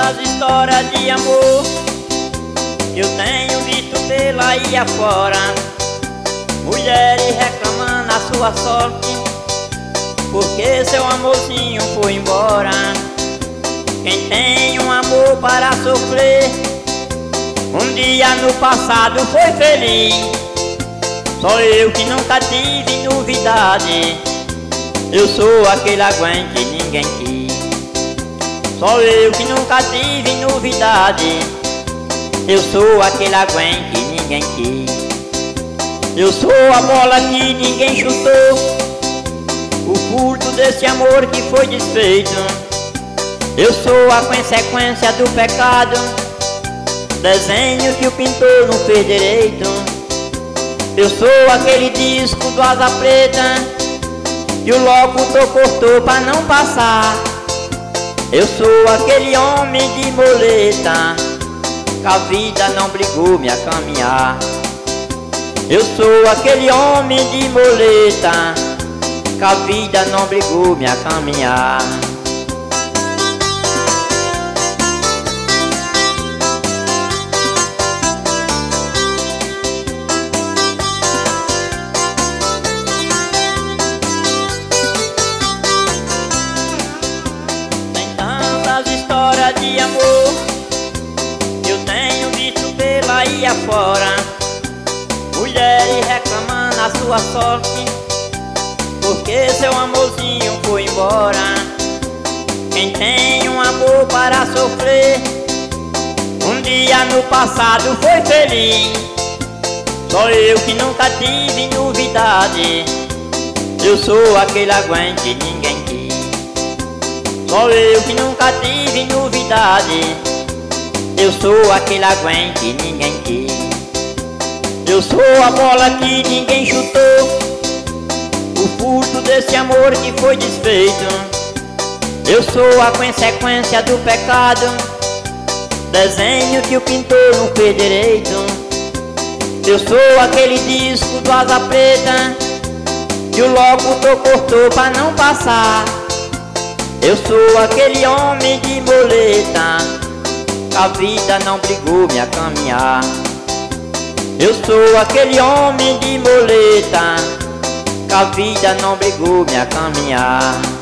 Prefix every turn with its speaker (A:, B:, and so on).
A: tantas histórias de amor que eu tenho visto pela ilha fora. Mulheres reclamando a sua sorte porque seu amorzinho foi embora. Quem tem um amor para sofrer, um dia no passado foi feliz. Só eu que nunca tive novidade, eu sou aquele aguente ninguém quis. Só eu que nunca tive novidade, eu sou aquele aguente ninguém quis. Eu sou a bola que ninguém chutou, o furto desse amor que foi desfeito. Eu sou a consequência do pecado, desenho que o pintor não fez direito. Eu sou aquele disco do Asa Preta que o locutor cortou pra não passar. Eu sou aquele homem de moleta que a vida não brigou me a caminhar. Eu sou aquele homem de moleta que a vida não brigou me a caminhar. História de amor que eu tenho visto pela ilha fora. Mulheres reclamando a sua sorte porque seu amorzinho foi embora. Quem tem um amor para sofrer, um dia no passado foi feliz. Só eu que nunca tive novidade, eu sou aquele aguente ninguém quis. Só eu que nunca tive novidade, eu sou aquele aguente ninguém quis. Eu sou a bola que ninguém chutou, o furto desse amor que foi desfeito. Eu sou a consequência do pecado, desenho que o pintor não fez direito. Eu sou aquele disco do Asa Preta que o locutor cortou pra não passar. Eu sou aquele homem de moleta que a vida não brigou me a caminhar. Eu sou aquele homem de moleta que a vida não brigou me a caminhar.